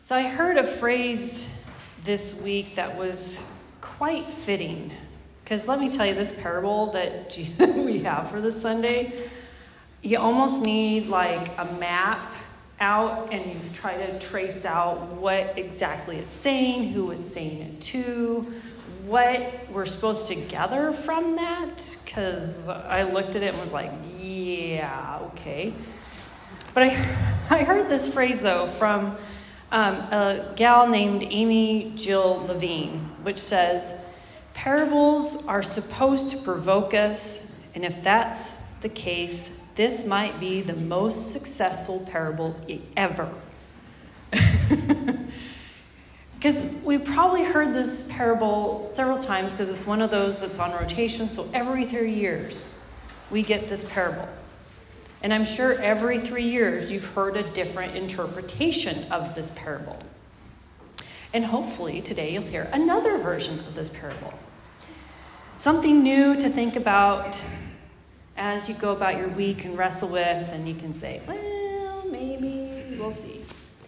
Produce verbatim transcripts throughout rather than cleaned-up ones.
So I heard a phrase this week that was quite fitting. Because let me tell you, this parable that we have for this Sunday, you almost need like a map out and you try to trace out what exactly it's saying, who it's saying it to, what we're supposed to gather from that. Because I looked at it and was like, yeah, okay. But I, I heard this phrase, though, from um, a gal named Amy Jill Levine, which says, parables are supposed to provoke us, and if that's the case, this might be the most successful parable ever. Because we've probably heard this parable several times because it's one of those that's on rotation, so every three years we get this parable. And I'm sure every three years you've heard a different interpretation of this parable. And hopefully today you'll hear another version of this parable. Something new to think about as you go about your week and wrestle with, and you can say, well, maybe, we'll see.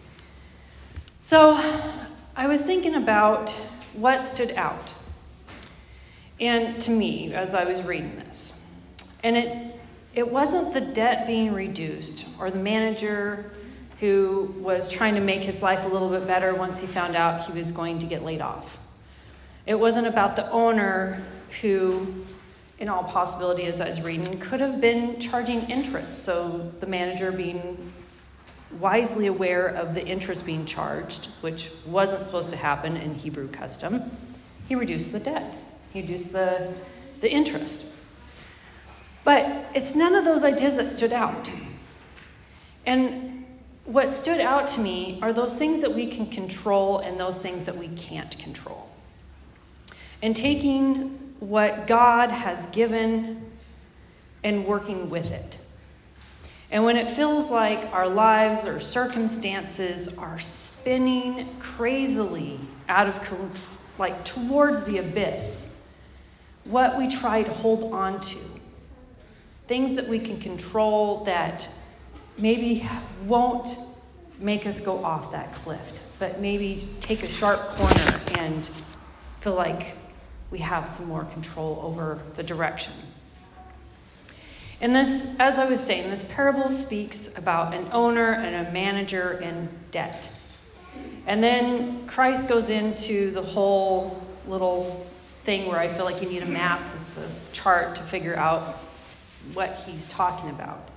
So I was thinking about what stood out and to me as I was reading this. And it It wasn't the debt being reduced or the manager who was trying to make his life a little bit better once he found out he was going to get laid off. It wasn't about the owner who, in all possibility as I was reading, could have been charging interest. So the manager being wisely aware of the interest being charged, which wasn't supposed to happen in Hebrew custom, he reduced the debt. He reduced the, the interest. But it's none of those ideas that stood out. And what stood out to me are those things that we can control and those things that we can't control. And taking what God has given and working with it. And when it feels like our lives or circumstances are spinning crazily out of control, like towards the abyss, what we try to hold on to. Things that we can control that maybe won't make us go off that cliff, but maybe take a sharp corner and feel like we have some more control over the direction. And this, as I was saying, this parable speaks about an owner and a manager and debt. And then Christ goes into the whole little thing where I feel like you need a map with a chart to figure out what he's talking about.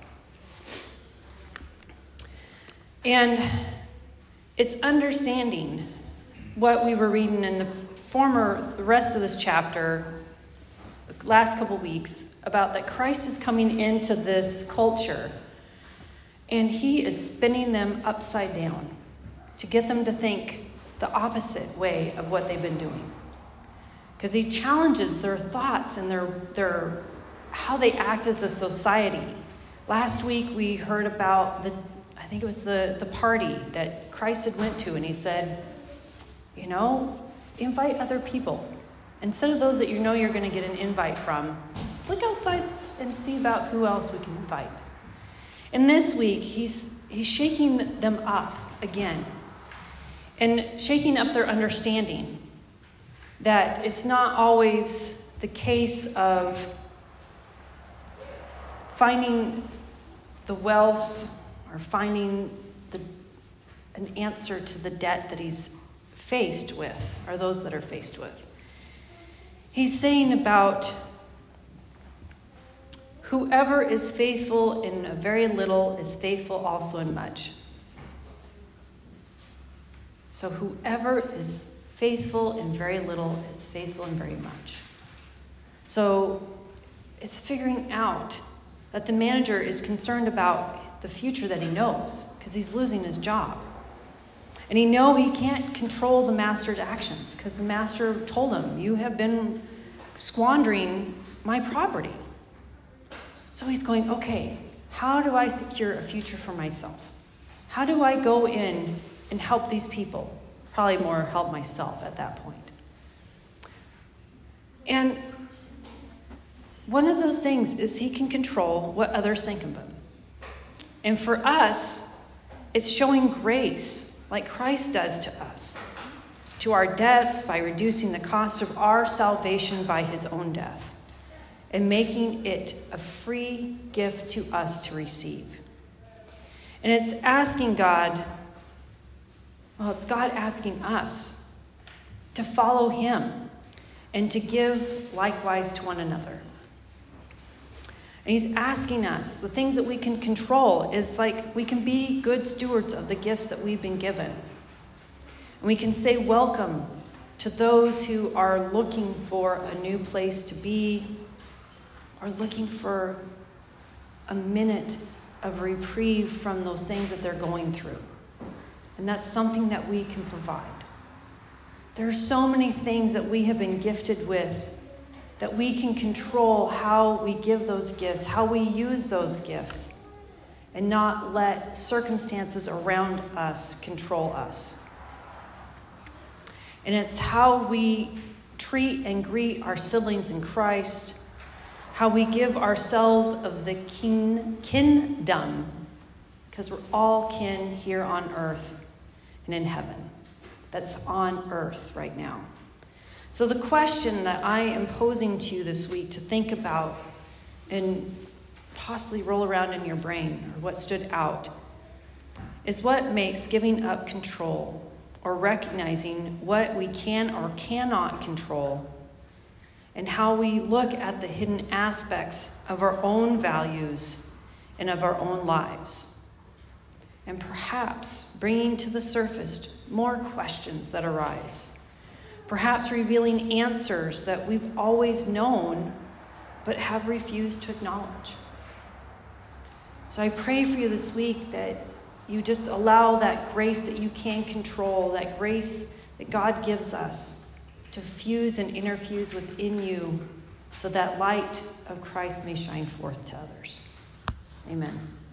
And it's understanding what we were reading in the former, the rest of this chapter, the last couple weeks, about that Christ is coming into this culture and he is spinning them upside down to get them to think the opposite way of what they've been doing. Because he challenges their thoughts and their their how they act as a society. Last week we heard about the, I think it was the, the party that Christ had went to, and he said, you know, invite other people. Instead of those that you know you're going to get an invite from, look outside and see about who else we can invite. And this week he's he's shaking them up again and shaking up their understanding that it's not always the case of finding the wealth or finding the, an answer to the debt that he's faced with, or those that are faced with. He's saying about whoever is faithful in a very little is faithful also in much. So whoever is faithful in very little is faithful in very much. So it's figuring out that the manager is concerned about the future that he knows because he's losing his job. And he knows he can't control the master's actions because the master told him, you have been squandering my property. So he's going, okay, how do I secure a future for myself? How do I go in and help these people? Probably more help myself at that point. And one of those things is he can control what others think of him. And for us, it's showing grace like Christ does to us, to our debts by reducing the cost of our salvation by his own death and making it a free gift to us to receive. And it's asking God, well, it's God asking us to follow him and to give likewise to one another. And he's asking us, the things that we can control is like we can be good stewards of the gifts that we've been given. And we can say welcome to those who are looking for a new place to be or looking for a minute of reprieve from those things that they're going through. And that's something that we can provide. There are so many things that we have been gifted with that we can control how we give those gifts, how we use those gifts, and not let circumstances around us control us. And it's how we treat and greet our siblings in Christ, how we give ourselves of the kin, kingdom, because we're all kin here on earth and in heaven. That's on earth right now. So the question that I am posing to you this week to think about and possibly roll around in your brain, or what stood out, is what makes giving up control or recognizing what we can or cannot control, and how we look at the hidden aspects of our own values and of our own lives. And perhaps bringing to the surface more questions that arise. Perhaps revealing answers that we've always known but have refused to acknowledge. So I pray for you this week that you just allow that grace that you can control, that grace that God gives us, to fuse and interfuse within you so that light of Christ may shine forth to others. Amen.